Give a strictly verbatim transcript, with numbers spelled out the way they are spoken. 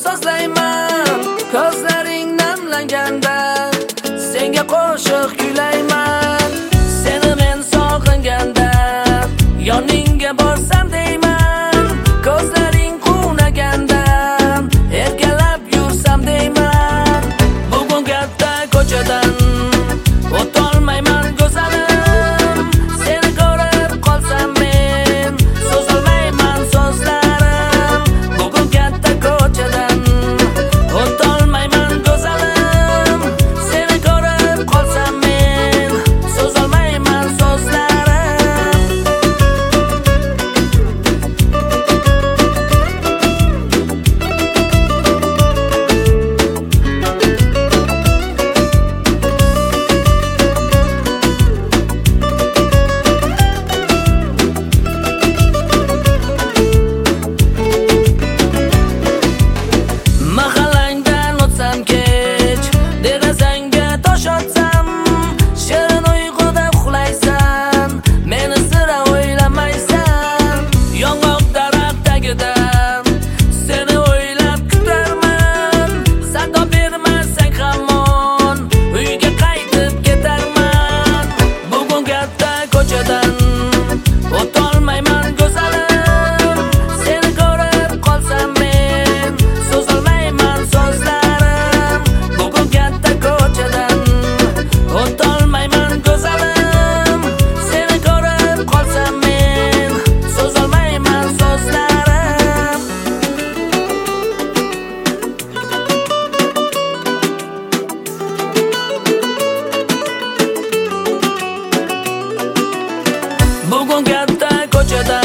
so'zlayman. Ko'zlaring namlanganda senga qo'shiq kuylayman. Seni men sog'inganda yoningga borsam deyman. Ko'zlaring quvnaganda erkalab yursam deyman. Bugun katta ko'chadan o'tolmayman go'zalim. Seni ko'rib qolsam men so'zolmayman so'zlarim. Bugun katta ko'chadan o'tolmayman go'zalim. Seni ko'rib qolsam men so'zolmayman so'zlarim. Mahallangdan o'tsam kech, derazangga tosh otsam, shirin uyquda uxlaysan, meni sira o'ylamaysan. Yong'oq daraxt tagidan seni o'ylab kutarman. Sado bermasang hamon uyga qaytib ketarman. Bugun katta ko'chadan o'tolmayman go'zalim. Seni ko'rib qolsam men so'zolmayman so'zlarim. Bugun katta ko'chadan o'tolmayman go'zalim. Seni ko'rib qolsam men so'zolmayman so'zlarim. Bugun katta ko'chadan